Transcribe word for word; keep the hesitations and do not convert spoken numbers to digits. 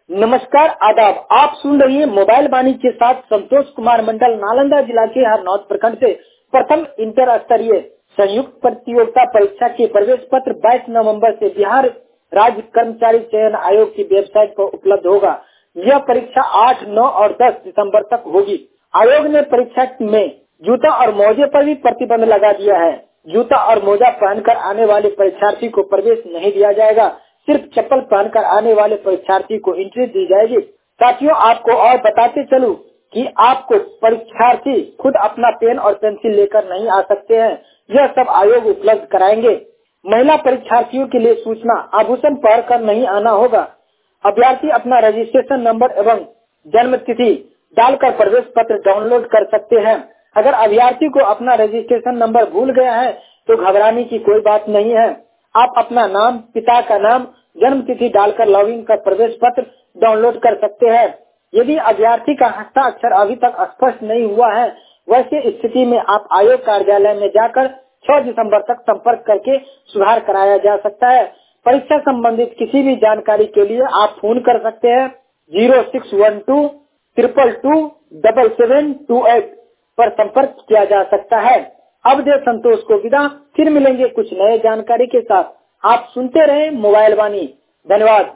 नमस्कार, आदाब। आप सुन रही हैं मोबाइल वाणी के साथ संतोष कुमार मंडल, नालंदा जिला के हरनौत प्रखंड से प्रथम इंटर स्तरीय संयुक्त प्रतियोगिता परीक्षा के प्रवेश पत्र बाईस नवंबर से बिहार राज्य कर्मचारी चयन आयोग की वेबसाइट पर उपलब्ध होगा। यह परीक्षा आठ, नौ और दस दिसंबर तक होगी। आयोग ने परीक्षा में जूता और मोजे पर भी प्रतिबंध लगा दिया है। जूता और मोजा पहनकर आने वाले परीक्षार्थी को प्रवेश नहीं दिया जाएगा। सिर्फ चप्पल पहनकर आने वाले परीक्षार्थी को एंट्री दी जाएगी। साथियों, आपको और बताते चलूं कि आपको परीक्षार्थी खुद अपना पेन और पेंसिल लेकर नहीं आ सकते हैं। यह सब आयोग उपलब्ध कराएंगे। महिला परीक्षार्थियों के लिए सूचना, आभूषण पहनकर नहीं आना होगा। अभ्यर्थी अपना रजिस्ट्रेशन नंबर एवं जन्म तिथि डालकर प्रवेश पत्र डाउनलोड कर सकते हैं। अगर अभ्यर्थी को अपना रजिस्ट्रेशन नंबर भूल गया है तो घबराने की कोई बात नहीं है। आप अपना नाम, पिता का नाम, जन्म तिथि डालकर लॉगिन कर प्रवेश पत्र डाउनलोड कर सकते हैं। यदि अभ्यर्थी का हस्ताक्षर अभी तक स्पष्ट नहीं हुआ है, वैसे स्थिति में आप आयोग कार्यालय में जाकर छह दिसंबर तक संपर्क करके सुधार कराया जा सकता है। परीक्षा संबंधित किसी भी जानकारी के लिए आप फोन कर सकते हैं zero six one two triple two double seven two eight पर संपर्क किया जा सकता है। अब दे संतोष को विदा, फिर मिलेंगे कुछ नए जानकारी के साथ। आप सुनते रहे मोबाइल वाणी। धन्यवाद।